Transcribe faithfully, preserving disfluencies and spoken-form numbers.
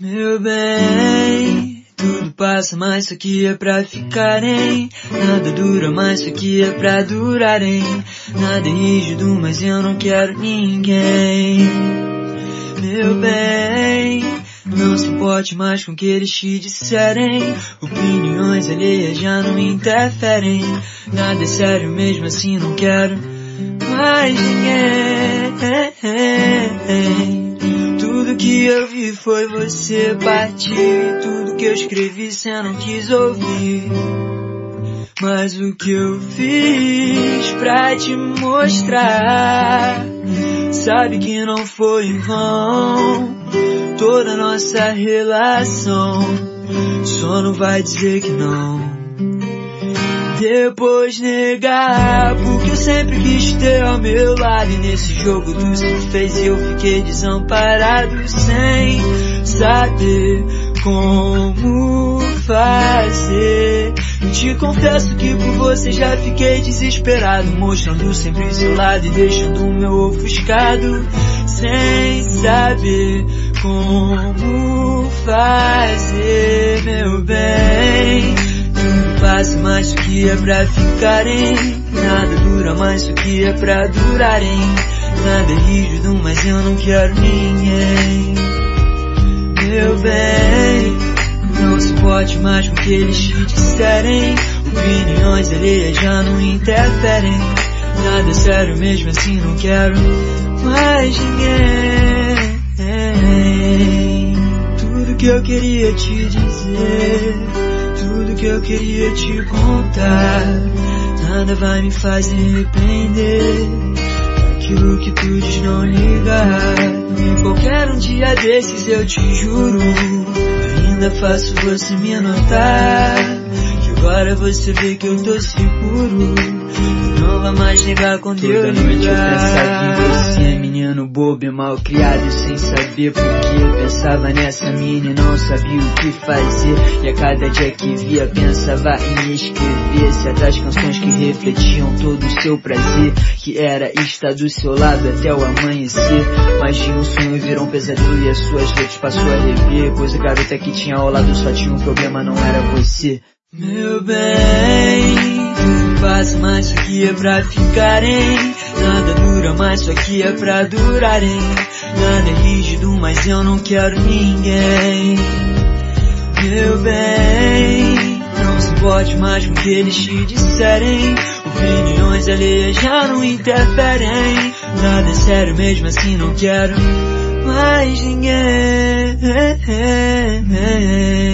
Meu bem, tudo passa, mas isso aqui é pra ficar, hein? Nada dura, mas isso aqui é pra durar, hein? Nada é rígido, mas eu não quero ninguém. Meu bem, não se importe mais com o que eles te disserem. Opiniões alheias já não interferem. Nada é sério, mesmo assim não quero mais ninguém. Tudo que eu vi foi você partir. Tudo que eu escrevi cê não quis ouvir. Mas o que eu fiz pra te mostrar, sabe que não foi em vão toda nossa relação. Só não vai dizer que não, depois negar, porque eu sempre quis ter ao meu lado. E nesse jogo tu se fez e eu fiquei desamparado, sem saber como fazer. Eu te confesso que por você já fiquei desesperado, mostrando sempre seu lado e deixando o meu ofuscado, sem saber como fazer. Meu bem, tudo passa, mas isso aqui é pra ficar, hein? Nada dura, mas isso aqui é pra durar, hein? Nada é rígido, mas eu não quero ninguém. Meu bem, não se importe mais com o que eles te disserem. Opiniões alheias já não interferem. Nada é sério, mesmo assim não quero mais ninguém. Tudo que eu queria te dizer, tudo que eu queria te contar, nada vai me fazer arrepender daquilo que tu diz não ligar. E qualquer um dia desses eu te juro, ainda faço você me notar, que agora você vê que eu tô seguro. Não vai mais negar quando Toda eu noite ligar. eu pensava em você, menino bobo e mal criado, sem saber porque eu pensava nessa mina e não sabia o que fazer. E a cada dia que via pensava em escrever certas canções que refletiam todo o seu prazer, que era estar do seu lado até o amanhecer. Mas de um sonho virou um pesadelo e as suas letras passou a rever, pois a garota que tinha ao lado só tinha um problema, não era você. Meu bem, tudo passa, mas isso aqui é pra ficar, hein? Nada dura, mas isso aqui é pra durar, hein? Nada é rígido, mas eu não quero ninguém. Meu bem, não se importe mais com o que eles te disserem. Opiniões alheias já não interferem. Nada é sério, mesmo assim não quero mais ninguém.